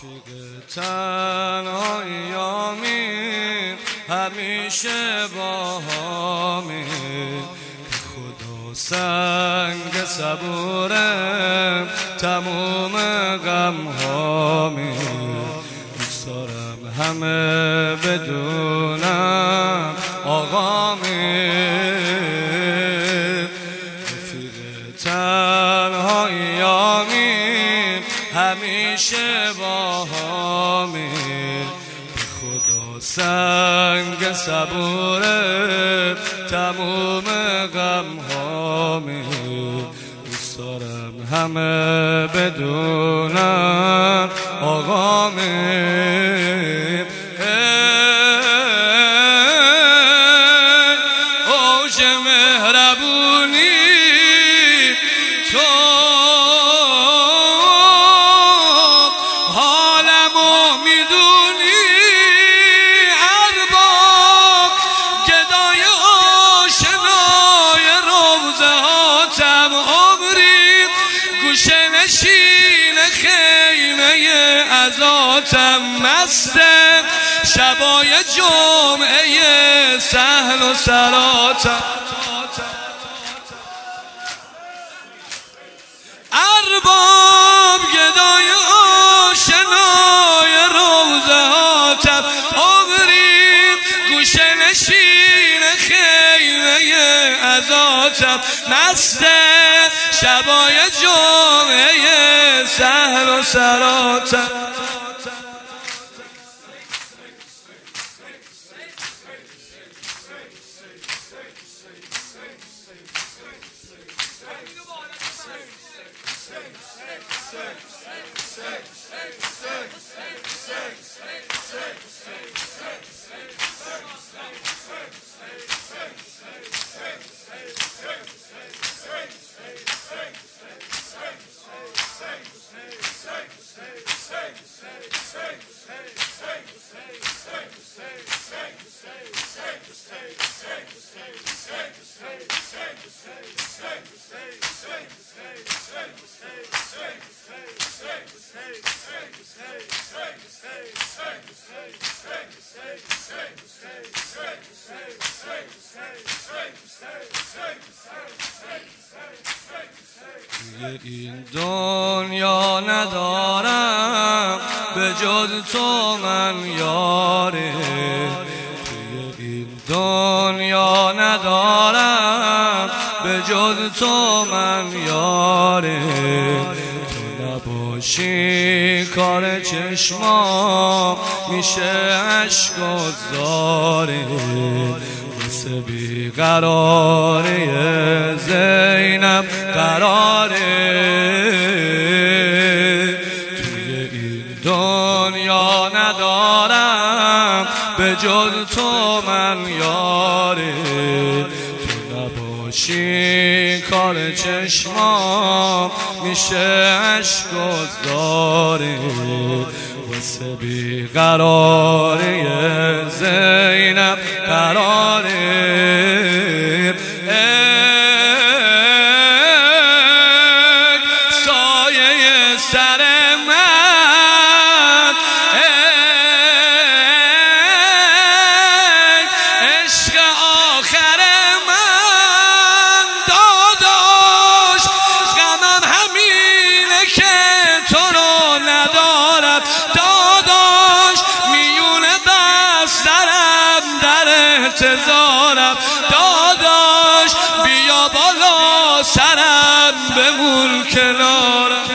تنهاییامی همیشه با هامی خدا سنگ صبورم تموم غم هامی دوست دارم همه بدونم آقامی رفیق تنهاییامی همیشه با هامی به خدا سنگ صبوره تموم غم هامی دوست دارم همه بدونم آقامی اوج مهربونی تو نشین خیمه عزاتم مسته شبای جمعه سهل و سراتم ارباب گدای آشنای روزه هاتم عمری گوشه نشین خیمه عزاتم مسته شبای جمعه سهل و سراتم این دنیا ندارم به جز تو من یاری توی این دنیا ندارم به جز تو من یاری تو نباشی کار چشمام میشه عشق و زاری مثل بیقراری زینب قراره توی این دنیا ندارم به جز تو من یاری تو نباشی کار چشمام میشه عشق و زاری واسه بیقراری زینب قراره سایه سر من عشق آخر من داداش غمم همینه که تو رو ندارم داداش میونه بسترم در انتظارم داداش بیا بالا سرم بمون کنارم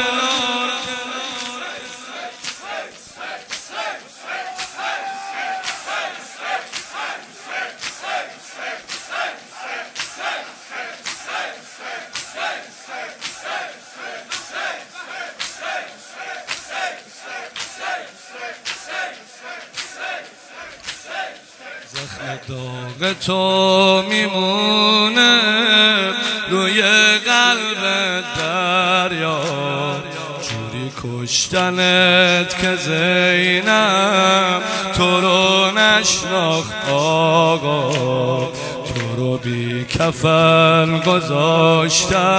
زخم داغ تو میمونه روی قلب دریا جوری کشتنت که زینب تو رو نشناخت آقا تو رو بی کفن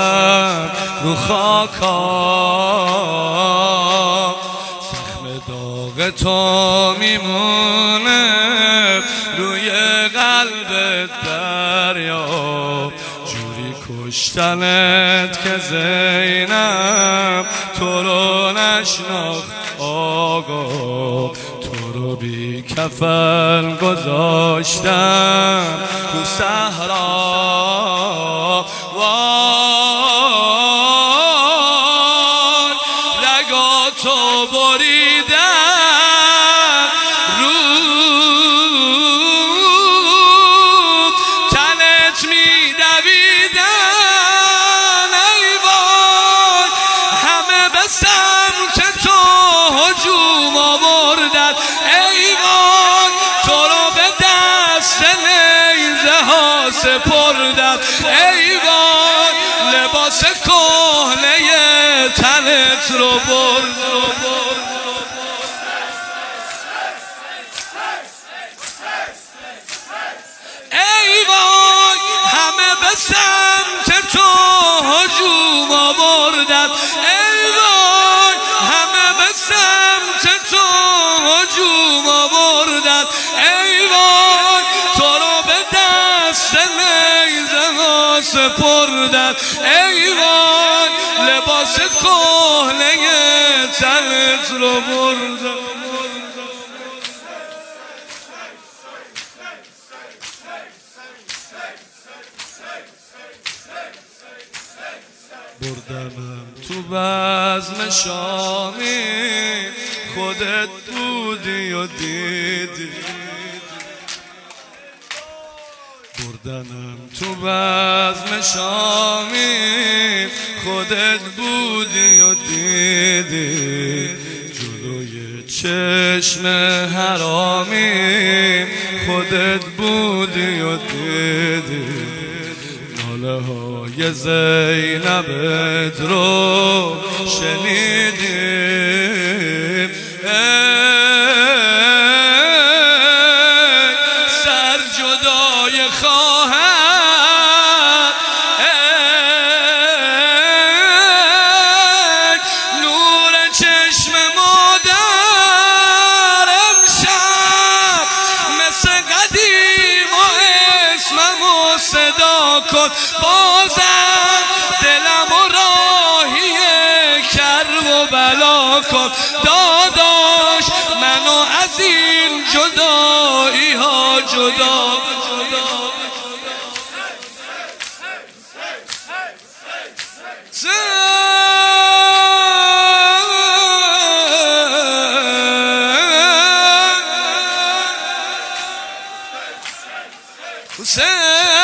گذاشتن رو خاکا زخم داغ داغ تو میمونه روی قلب دریا، جوری کشتنت که زینب تو رو نشناخت آقا، تو رو بی کفن گذاشتم تو صحرا، وای رگاتو بریدم رو تنت میدویدن، ای وای همه به سمت تو هجوم آوردن، ای وای تو رو به دست نیزه ها سپردن، ای وای لباس کهنه تنت رو بردن. ای وای همه به سمت تو هجوم آوردن، ای وای همه به سمت تو هجوم آوردن، ای وای تو رو به دست نیزه ها سپردن، ای وای لباس کهنه تنت رو بردن. بردمم تو بزم شامی، خودت بودی و دیدی، بردنم تو بزم شامی، خودت بودی و دیدی، جلوی چشم حرامی خودت بودی و دیدی، ناله های زینبت رو شنیدیم، سر جدای خواهر، نور چشم مادر، امشب مثل قدیم و اسممو صدا کن، بازم دلم و راهی کرب و بلا کن، داداش منو از این جدایی ها جدا. حسین